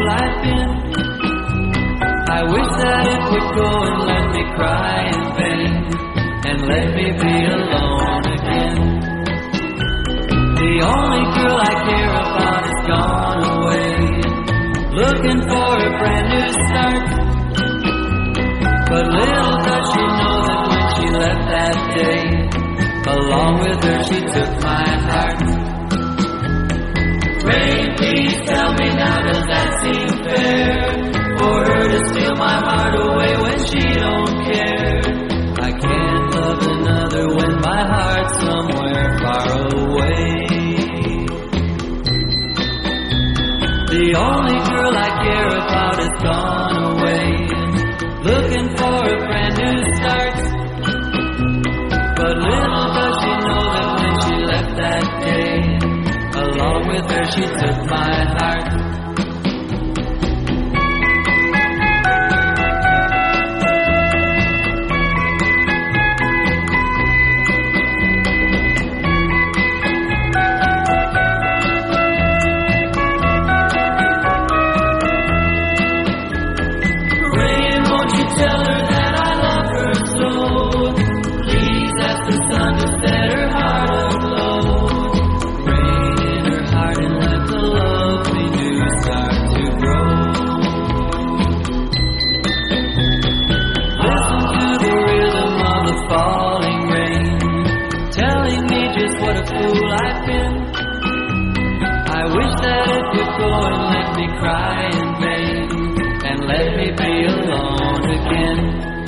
I've been. I wish that it would go and let me cry in vain, and let me be alone again. The only girl I care about has gone away, looking for a brand new start. But little does she know that when she left that day, along with her she took my heart. Rain, please tell me now, does that seem fair? For her to steal my heart away when she don't care. I can't love another when my heart's somewhere far away. The only girl I care about has gone away, looking for a brand new start. But little does she know that when she left that day, along with her she took my heart. Tell her that I love her so. Please ask the sun to set her heart aglow. Rain in her heart and let the love we do start to grow. Listen to the rhythm of the falling rain, telling me just what a fool I've been. I wish that it would go and let me cry in vain, and let me be alone again.